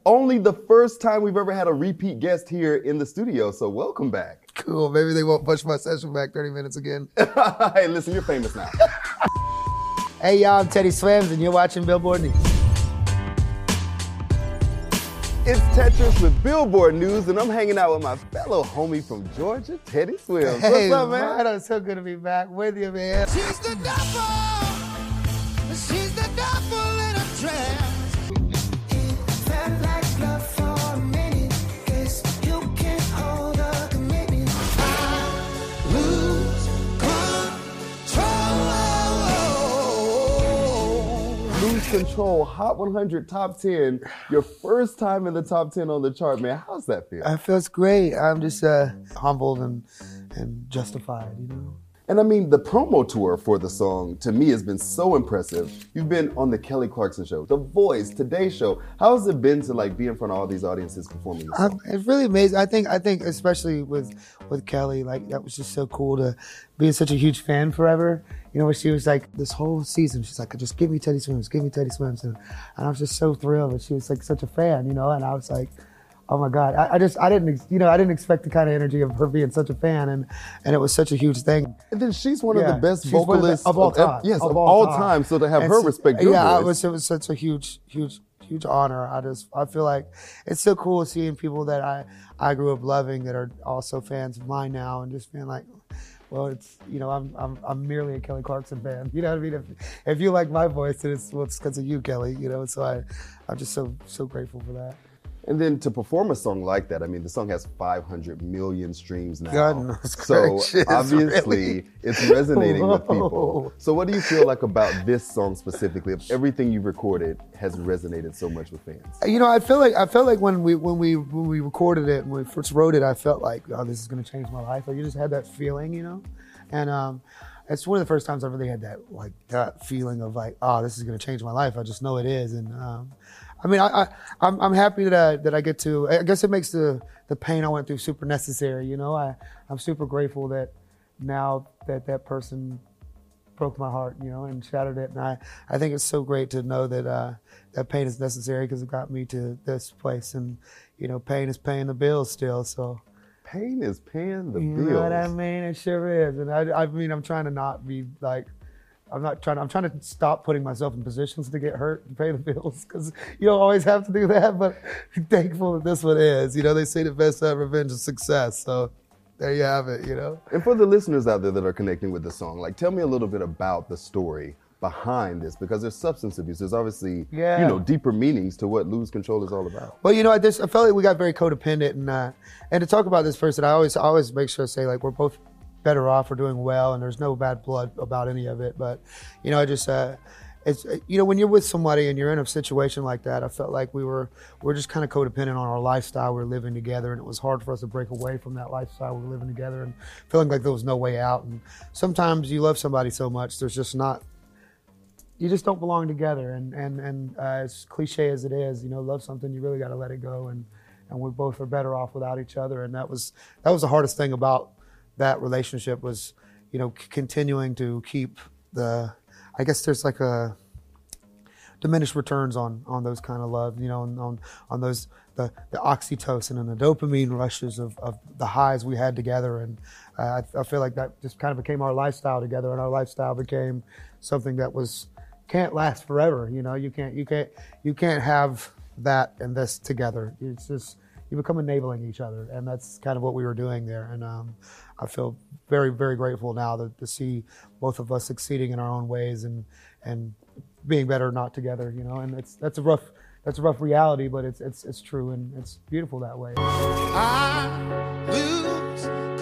only the first time we've ever had a repeat guest here in the studio, so welcome back. Cool, maybe they won't push my session back 30 minutes again. Hey, listen, you're famous now. Hey y'all, I'm Teddy Swims and you're watching Billboard News. It's Tetris with Billboard News, and I'm hanging out with my fellow homie from Georgia, Teddy Swims. Hey, what's up, man? It's so good to be back with you, man. She's the devil. She's the devil in a dress. It felt like love for a minute. Guess you can't hold a commitment. I lose control. Lose Control, Hot 100 Top 10, your first time in the top 10 on the chart, man. How's that feel? It feels great. I'm just humbled and justified, you know. And I mean, the promo tour for the song, to me, has been so impressive. You've been on the Kelly Clarkson Show, The Voice, Today Show. How has it been to like be in front of all these audiences performing this song? It's really amazing. I think especially with Kelly, like that was just so cool to be such a huge fan forever. You know, where she was like this whole season, she's like, just give me Teddy Swims, give me Teddy Swims. And I was just so thrilled that she was like such a fan, you know, and I was like, oh my God, I didn't expect the kind of energy of her being such a fan, and it was such a huge thing. And then she's one of the best vocalists of all time. Yes, of all time. So to have her respect your voice. It was such a huge honor. I feel like it's so cool seeing people that I grew up loving that are also fans of mine now, and just being like, well, it's, you know, I'm merely a Kelly Clarkson fan. You know what I mean? If you like my voice, then it's because of you, Kelly. You know, so I'm just so grateful for that. And then to perform a song like that, I mean, the song has 500 million streams now. Goodness so gracious, obviously really? it's resonating with people. So what do you feel like about this song specifically? If everything you've recorded has resonated so much with fans? You know, I feel like when we recorded it and we first wrote it, I felt like, oh, this is gonna change my life. Like you just had that feeling, you know, and it's one of the first times I really had that feeling of like, oh, this is gonna change my life. I just know it is, and. I mean, I'm happy that I get to. I guess it makes the pain I went through super necessary. You know, I'm super grateful that now that person broke my heart, you know, and shattered it. And I think it's so great to know that that pain is necessary because it got me to this place. And you know, pain is paying the bills still. So pain is paying the bills. You know what I mean? It sure is. And I mean, I'm trying to not be like. I'm trying to stop putting myself in positions to get hurt and pay the bills because you don't always have to do that, but I'm thankful that this one is. You know, they say the best revenge is success. So there you have it, you know. And for the listeners out there that are connecting with the song, like tell me a little bit about the story behind this because there's substance abuse. There's obviously, you know, deeper meanings to what Lose Control is all about. Well, you know, I felt like we got very codependent and to talk about this first, I always make sure to say like we're both better off, we're doing well, and there's no bad blood about any of it. But, you know, I just, it's, you know, when you're with somebody and you're in a situation like that, I felt like we're just kind of codependent on our lifestyle we're living together, and it was hard for us to break away from that lifestyle we're living together and feeling like there was no way out. And sometimes you love somebody so much, there's just not, you just don't belong together. And as cliche as it is, you know, love something, you really got to let it go. And we both are better off without each other. And that was the hardest thing about that relationship was, you know, continuing to keep I guess there's like a diminished returns on those kind of love, you know, on those, the oxytocin and the dopamine rushes of the highs we had together. And I feel like that just kind of became our lifestyle together, and our lifestyle became something that can't last forever. You know, you can't have that and this together. It's just, you become enabling each other, and that's kind of what we were doing there. And I feel very, very grateful now to see both of us succeeding in our own ways and being better not together, you know. And that's a rough reality, but it's true, and it's beautiful that way. I lose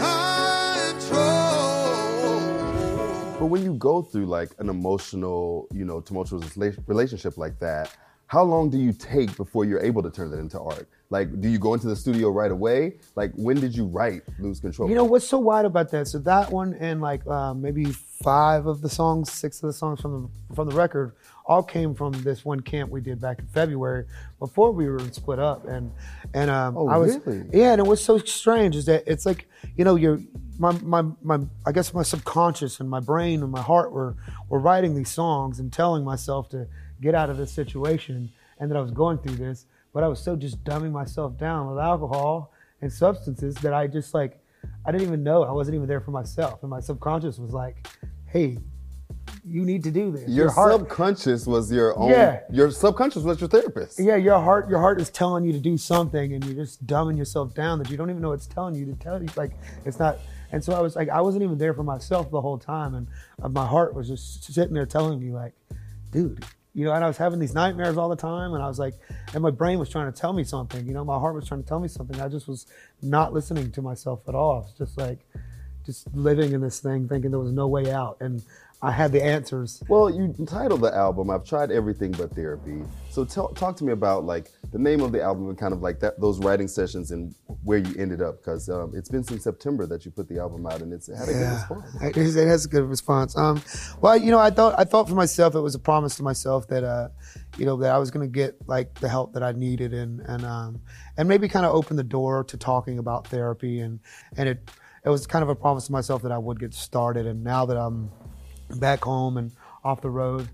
control. But when you go through like an emotional, you know, tumultuous relationship like that, how long do you take before you're able to turn that into art? Like, do you go into the studio right away? Like, when did you write Lose Control? You know, what's so wild about that? So that one and like maybe 6 of the songs from the record all came from this one camp we did back in February before we were split up. And I was, really? Yeah, and it was so strange is that it's like, you know, I guess my subconscious and my brain and my heart were writing these songs and telling myself to get out of this situation and that I was going through this. but I was so just dumbing myself down with alcohol and substances that I just like, I didn't even know. I wasn't even there for myself. And my subconscious was like, hey, you need to do this. Your heart, subconscious was your own. Yeah. Your subconscious was your therapist. yeah, your heart is telling you to do something, and you're just dumbing yourself down that you don't even know it's telling you to tell you. Like, it's not. And so I was like, I wasn't even there for myself the whole time, and my heart was just sitting there telling me like, dude, you know. And I was having these nightmares all the time, and I was like, and my brain was trying to tell me something, you know. My heart was trying to tell me something. I just was not listening to myself at all. I was just like, just living in this thing, thinking there was no way out, and I had the answers. Well, you titled the album, I've Tried Everything But Therapy. So talk to me about like the name of the album and kind of like those writing sessions and where you ended up, because it's been since September that you put the album out, and it's had a good response. It has a good response. Well, you know, I thought for myself, it was a promise to myself that, you know, that I was going to get like the help that I needed, and maybe kind of open the door to talking about therapy, and it was kind of a promise to myself that I would get started. And now that I'm back home and off the road,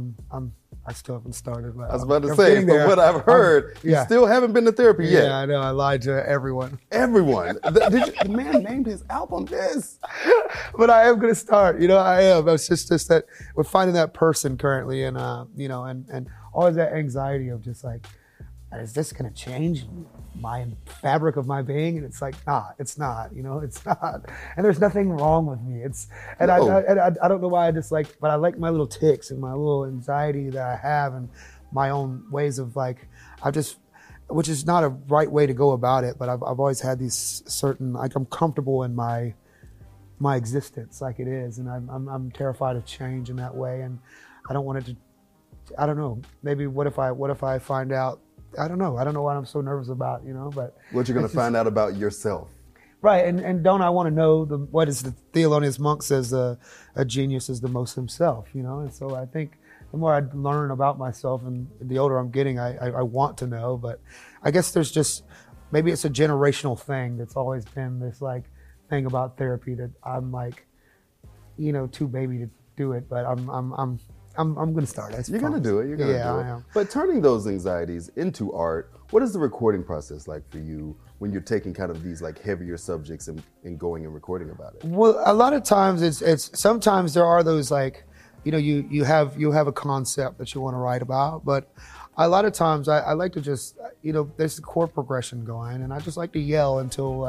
I still haven't started. But I was about to I'm say, getting from there. what I've heard, you still haven't been to therapy yet. Yeah, I know. I lied to everyone. Everyone. The man named his album this. But I am going to start. You know, I am. It's just that we're finding that person currently, and you know, and always that anxiety of just like, is this going to change my fabric of my being? And it's like, nah, it's not. You know, it's not. And there's nothing wrong with me. I don't know why I dislike, but I like my little tics and my little anxiety that I have, and my own ways of like, which is not a right way to go about it, but I've always had these certain, like, I'm comfortable in my existence like it is, and I'm terrified of change in that way, and I don't want it to. I don't know. Maybe what if I find out? I don't know what I'm so nervous about, you know. But what you're going to find out about yourself, right? And don't I want to know what is the Thelonious Monk says? A genius is the most himself, you know. And so I think the more I learn about myself, and the older I'm getting, I want to know. But I guess there's just, maybe it's a generational thing that's always been this like thing about therapy that I'm like, you know, too baby to do it. But I'm going to start. You're going to do it. You're going to do it. I am. But turning those anxieties into art, what is the recording process like for you when you're taking kind of these like heavier subjects and going and recording about it? Well, a lot of times it's sometimes there are those like, you know, you have a concept that you want to write about, but a lot of times I like to just, you know, there's the chord progression going, and I just like to yell until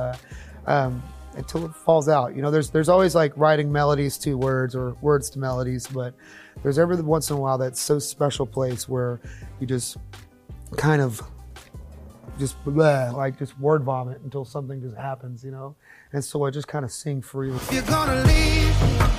it falls out. You know, there's always like writing melodies to words or words to melodies, but there's every once in a while that so special place where you just kind of just like just word vomit until something just happens, you know. And so I just kind of sing freely. If you're gonna leave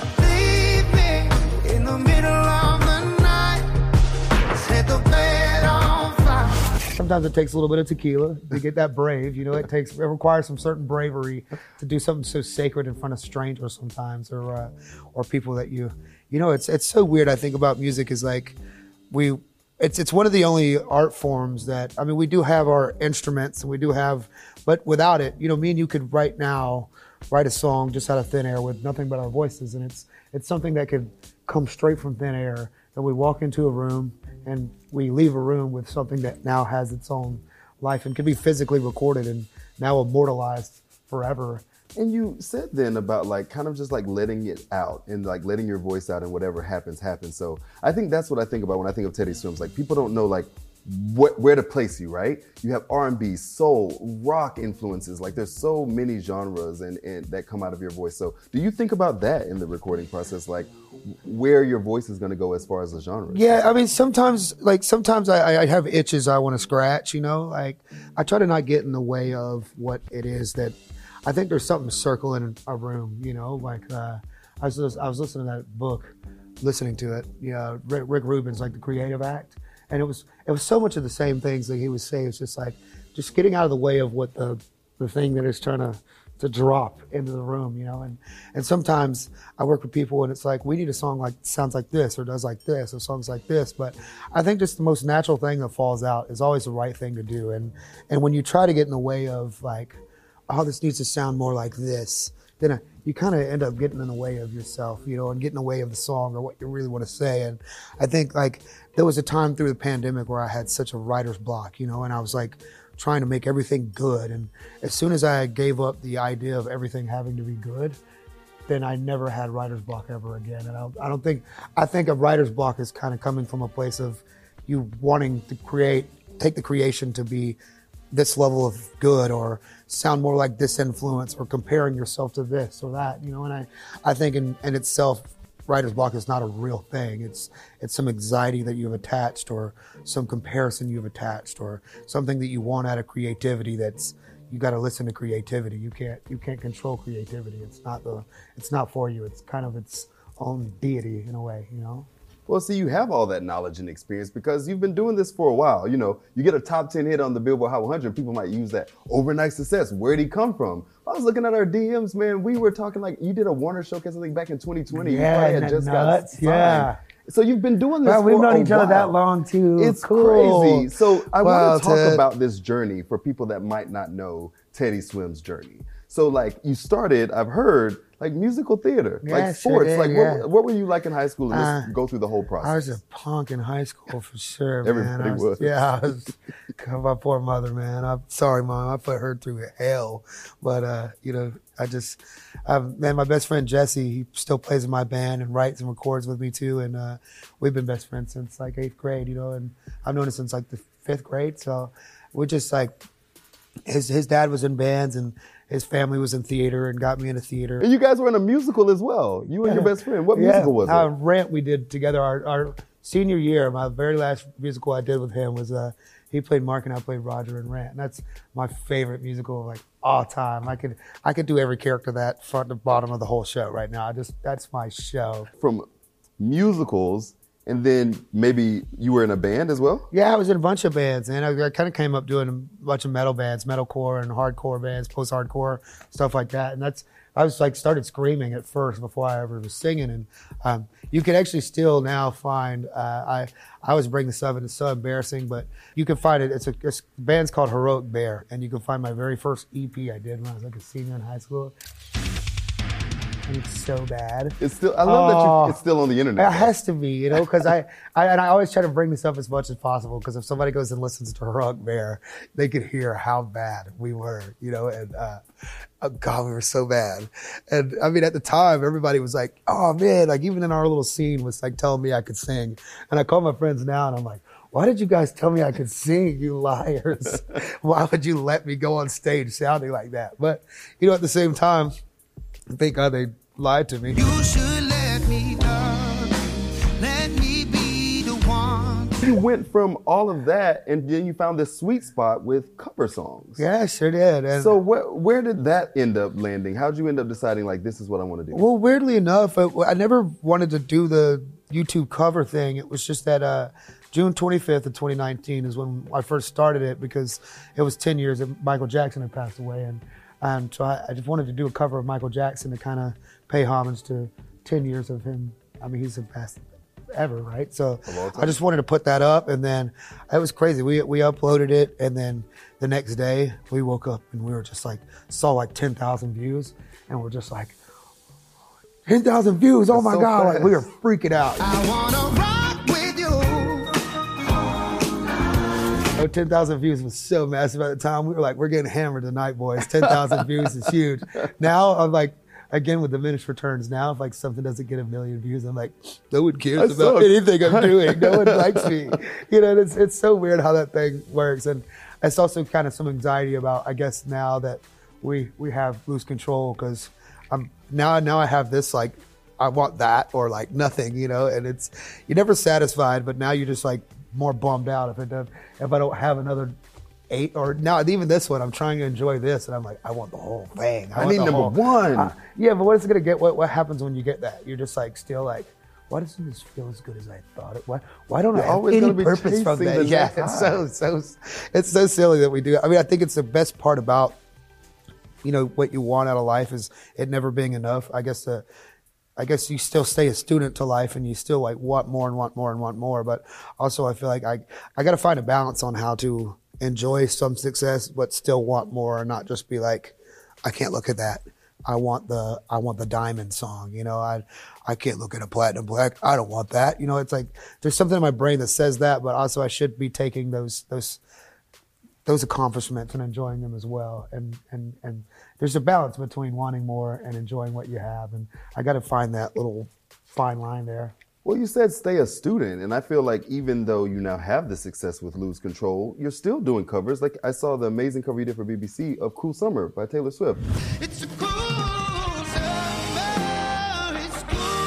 me in the middle of the night, set the bed on fire. Sometimes it takes a little bit of tequila to get that brave, you know. It requires some certain bravery to do something so sacred in front of strangers sometimes, or people that you know. It's so weird. I think about music is like it's one of the only art forms that, I mean, we do have our instruments and we do have, but without it, you know, me and you could write a song just out of thin air with nothing but our voices, and it's something that could come straight from thin air, and we walk into a room and we leave a room with something that now has its own life and can be physically recorded and now immortalized forever. And you said then about like kind of just like letting it out and like letting your voice out, and whatever happens. So I think that's what I think about when I think of Teddy Swims. Like, people don't know like where to place you, right? You have R&B, soul, rock influences. Like, there's so many genres and that come out of your voice. So do you think about that in the recording process, like where your voice is going to go as far as the genre? Yeah, I mean, sometimes I have itches I want to scratch, you know. Like, I try to not get in the way of what it is that I think there's something circling a room, you know. Like, I was listening to that book, listening to it. Yeah, Rick Rubin's like The Creative Act, and it was so much of the same things that he was saying. It's just like just getting out of the way of what the thing that is trying to drop into the room, you know. And sometimes I work with people and it's like, we need a song like sounds like this or does like this or songs like this. But I think just the most natural thing that falls out is always the right thing to do. And when you try to get in the way of like, oh, this needs to sound more like this, then you kind of end up getting in the way of yourself, you know, and getting in the way of the song or what you really want to say. And I think like there was a time through the pandemic where I had such a writer's block, you know, and I was like trying to make everything good. And as soon as I gave up the idea of everything having to be good, then I never had writer's block ever again. And I think a writer's block is kind of coming from a place of you wanting to take the creation to be this level of good or sound more like this influence or comparing yourself to this or that, you know. And I think in itself, writer's block is not a real thing. It's some anxiety that you've attached or some comparison you've attached or something that you want out of creativity that's, you got to listen to creativity. You can't control creativity. It's not for you. It's kind of its own deity in a way, you know? Well, see, you have all that knowledge and experience because you've been doing this for a while. You know, you get a top 10 hit on the Billboard Hot 100, people might use that overnight success. Where'd he come from? I was looking at our DMs, man. We were talking like you did a Warner showcase, I think, back in 2020. Yeah, you probably had just got signed. Yeah. So you've been doing this Well, for we've known a each other that while. long too. It's cool. crazy. So I want to talk Ted. about this journey for people that might not know Teddy Swim's journey. So like you started, I've heard, like musical theater, Yeah, like sure sports. did, Like yeah. what were you like in high school and just go through the whole process? I was a punk in high school for sure, Everybody man. was. Yeah, I was. My poor mother, man. I'm sorry, Mom. I put her through hell. But, you know, man, my best friend Jesse, he still plays in my band and writes and records with me too. And we've been best friends since like 8th grade, you know, and I've known him since like the 5th grade. So we're just like, his dad was in bands and his family was in theater and got me into theater. And you guys were in a musical as well. You and your best friend. What musical was it? Rent we did together our senior year. My very last musical I did with him was he played Mark and I played Roger in Rent. And that's my favorite musical of like all time. I could do every character that front to bottom of the whole show right now. That's my show. From musicals, and then maybe you were in a band as well? Yeah, I was in a bunch of bands, and I kind of came up doing a bunch of metal bands, metalcore and hardcore bands, post-hardcore, stuff like that. And I was like started screaming at first before I ever was singing. And you can actually still now find, I always bring this up and it's so embarrassing, but you can find it. It's a band's called Heroic Bear, and you can find my very first EP I did when I was like a senior in high school. And it's so bad. It's still. I love that it's still on the internet. It has to be, you know, because I always try to bring this up as much as possible because if somebody goes and listens to Heroic Bear, they could hear how bad we were, you know, and oh God, we were so bad. And I mean, at the time, everybody was like, oh man, like even in our little scene was like telling me I could sing. And I call my friends now and I'm like, why did you guys tell me I could sing, you liars? Why would you let me go on stage sounding like that? But, you know, at the same time, thank God they lied to me. You should let me love you. Let me be the one. You went from all of that, and then you found this sweet spot with cover songs. Yeah, I sure did. And So where did that end up landing? How'd you end up deciding like this is what I want to do? well, weirdly enough, I never wanted to do the YouTube cover thing. It was just that June 25th of 2019 is when I first started it because it was 10 years that Michael Jackson had passed away. And so I just wanted to do a cover of Michael Jackson to kind of pay homage to 10 years of him. I mean, he's the best ever, right? So I just wanted to put that up, and then it was crazy. We uploaded it, and then the next day we woke up and we were just like, saw like 10,000 views, and we're just like, 10,000 views, oh my so God, fast. like we were freaking out. I wanna rock with you. Oh, 10,000 views was so massive at the time. We were like, we're getting hammered tonight, boys. 10,000 views is huge. Now I'm like, again, with diminished returns now, if like something doesn't get 1 million views, I'm like, no one cares I about suck. anything I'm doing. No one likes me. You know, it's so weird how that thing works. And it's also kind of some anxiety about, I guess, now that we have loose control because now I have this like, I want that or like nothing, you know, and you're never satisfied, but now you're just like more bummed out if I don't have another 8 or now even this one, I'm trying to enjoy this and I'm like, I want the whole thing. I want need the number whole- one. Yeah, but what is it gonna get? What happens when you get that? You're just like still like, why doesn't this feel as good as I thought it? Why don't You're I have always any gonna be purpose from chasing that? the Yeah, next it's so silly that we do. I mean, I think it's the best part about, you know, what you want out of life is it never being enough. I guess you still stay a student to life and you still like want more and want more and want more. But also I feel like I got to find a balance on how to enjoy some success, but still want more and not just be like, I can't look at that. I want the diamond song. You know, I can't look at a platinum black. I don't want that. You know, it's like there's something in my brain that says that, but also I should be taking those accomplishments and enjoying them as well. And there's a balance between wanting more and enjoying what you have. And I got to find that little fine line there. Well, you said stay a student, and I feel like even though you now have the success with Lose Control, you're still doing covers. Like I saw the amazing cover you did for BBC of Cool Summer by Taylor Swift. It's a cool summer, it's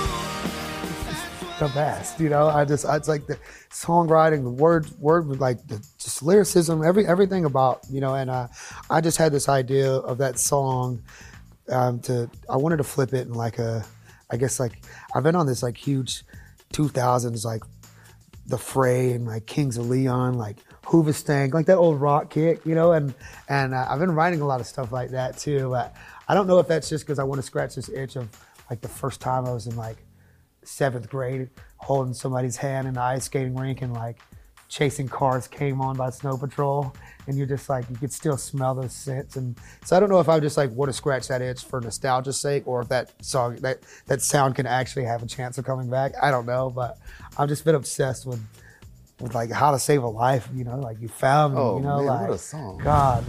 cool. The best, you know. It's like the songwriting, the word, like just lyricism, everything about, you know. And I just had this idea of that song. I wanted to flip it in like I guess like I've been on this like huge 2000s like The Fray and like Kings of Leon, like Hooverstank, like that old rock kick, you know. And I've been writing a lot of stuff like that too. But I don't know if that's just because I want to scratch this itch of like the first time I was in like 7th grade holding somebody's hand in the ice skating rink and like Chasing Cars Came On by Snow Patrol, and you're just like, you could still smell those scents. And so I don't know if I just like want to scratch that itch for nostalgia's sake, or if that song, that sound can actually have a chance of coming back. I don't know, but I've just been obsessed with like How to Save a Life, you know, like You Found Me, Oh you know, man, like what a song! God,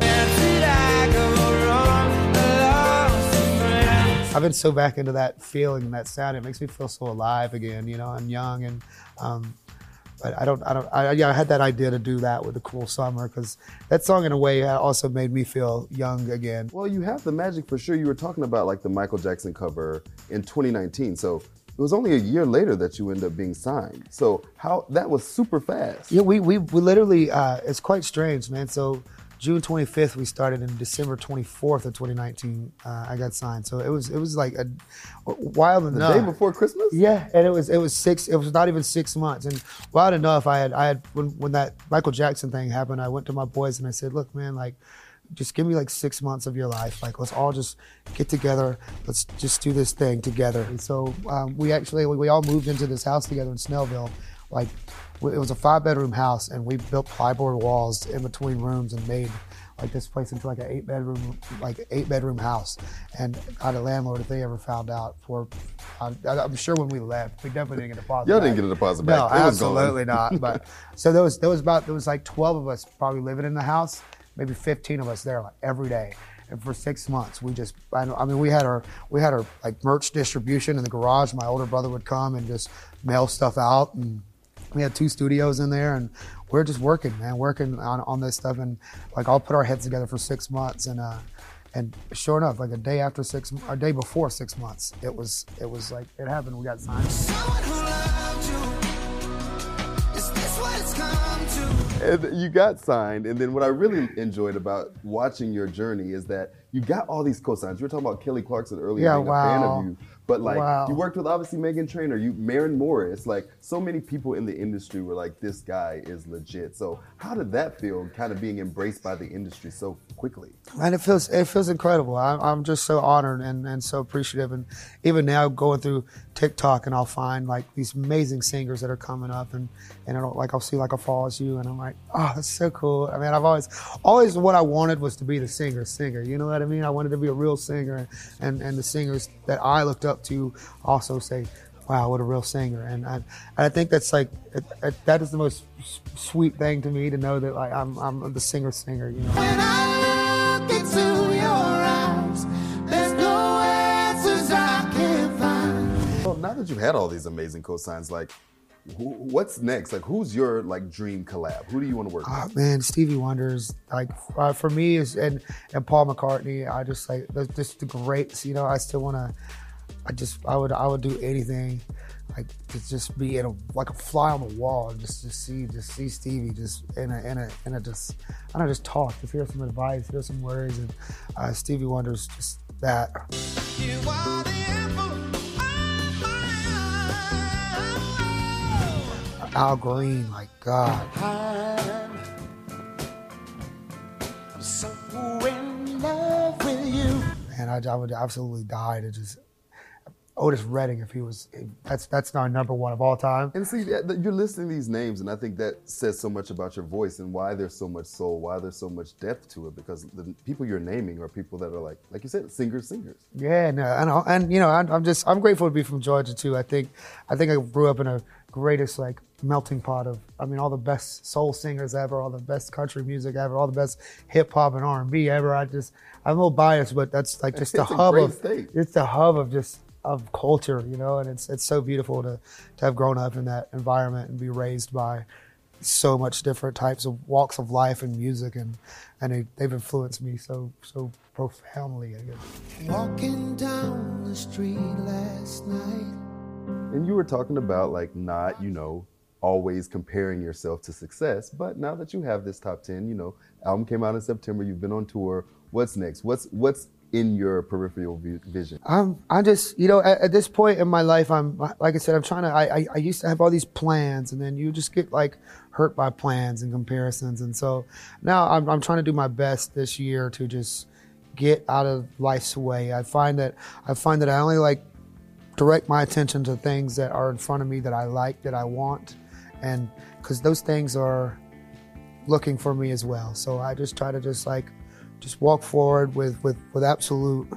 I've been so back into that feeling and that sound. It makes me feel so alive again, you know. I'm young and. But I had that idea to do that with the Cool Summer, because that song in a way also made me feel young again. Well, you have the magic for sure. You were talking about like the Michael Jackson cover in 2019. So it was only a year later that you ended up being signed. So how that was super fast. Yeah, we literally, it's quite strange, man. So June 25th we started, and December 24th of 2019 I got signed. So it was like a wild enough. The day before Christmas? Yeah, and it was not even 6 months. And wild enough, I had when that Michael Jackson thing happened, I went to my boys and I said, look, man, like, just give me like 6 months of your life. Like, let's all just get together. Let's just do this thing together. And so we all moved into this house together in Snellville. Like, it was a 5-bedroom house, and we built plyboard walls in between rooms and made like this place into like an 8-bedroom house. And I had a landlord, if they ever found out, I'm sure when we left, we definitely didn't get a deposit. Y'all back. didn't get a deposit back. No, It was absolutely gone. not. But so there was like 12 of us probably living in the house, maybe 15 of us there like every day. And for 6 months, we had our like merch distribution in the garage. My older brother would come and just mail stuff out, and we had 2 studios in there, and we're just working on this stuff. And like, all put our heads together for 6 months, and sure enough, like a day before 6 months, it was like it happened. We got signed. Someone who loved you. Is this what it's come to? And you got signed, and then what I really enjoyed about watching your journey is that you got all these cosigns. You were talking about Kelly Clarkson earlier, Yeah, being a wow. fan of you. But like, Wow. you worked with obviously Meghan Trainor, Maren Morris, like so many people in the industry were like, this guy is legit. So how did that feel, kind of being embraced by the industry so quickly? And it feels incredible. I'm just so honored and so appreciative. And even now, going through TikTok, and I'll find like these amazing singers that are coming up, and I'll see like a Fall As You, and I'm like, oh, that's so cool. I mean, I've always what I wanted was to be the singer. You know what I mean? I wanted to be a real singer, and the singers that I looked up to also say, wow, what a real singer. And I think that's like, that is the most sweet thing to me, to know that like I'm the singer, you know. When I look into your eyes, there's no answers I can find. Well, now that you've had all these amazing cosigns, like, what's next? Like, who's your like dream collab? Who do you want to work with? Oh, man, Stevie Wonder's like for me is and Paul McCartney. I just like just the greats. You know, I still want to. I would do anything, like to just be in like a fly on the wall and just see Stevie just in a just I don't know, just talk, just hear some advice, hear some words, and Stevie Wonder's just that. You are the apple of my eye. Al Green, like God. I'm so in love with you. And I would absolutely die to just. Otis Redding, that's our number one of all time. And see, you're listing these names, and I think that says so much about your voice and why there's so much soul, why there's so much depth to it. Because the people you're naming are people that are like you said, singers. Yeah, no, and you know, I'm grateful to be from Georgia too. I think I grew up in a greatest like melting pot of, I mean, all the best soul singers ever, all the best country music ever, all the best hip hop and R&B ever. I'm a little biased, but that's like just the hub of state. It's the hub of culture, you know, and it's so beautiful to have grown up in that environment and be raised by so much different types of walks of life and music, and they've influenced me so profoundly, I guess. Walking down the street last night. And you were talking about like not, you know, always comparing yourself to success, but now that you have this top 10, you know, album came out in September, you've been on tour. What's next? What's in your peripheral vision? I just, you know, at this point in my life, I'm, like I said, I'm trying to, I used to have all these plans, and then you just get like hurt by plans and comparisons. And so now I'm trying to do my best this year to just get out of life's way. I find that I only like direct my attention to things that are in front of me that I like, that I want. And because those things are looking for me as well. So I just try to just walk forward with absolute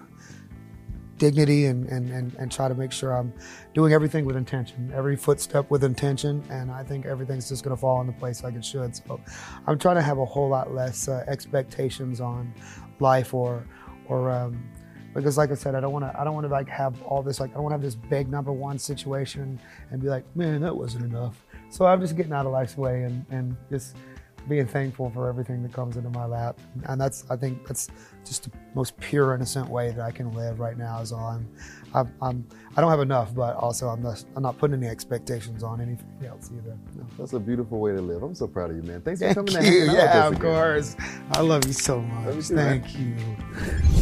dignity and try to make sure I'm doing everything with intention, every footstep with intention, and I think everything's just gonna fall into place like it should. So I'm trying to have a whole lot less expectations on life or because like I said, I don't want to like have all this, like I don't want to have this big number one situation and be like, man, that wasn't enough. So I'm just getting out of life's way and just being thankful for everything that comes into my lap. And I think that's just the most pure, innocent way that I can live right now. Is all I don't have enough, but also I'm not putting any expectations on anything else either. No. That's a beautiful way to live. I'm so proud of you, man. Thanks for coming. Thank you. Yeah, of course. I love you so much. Love you too, Thank man. you.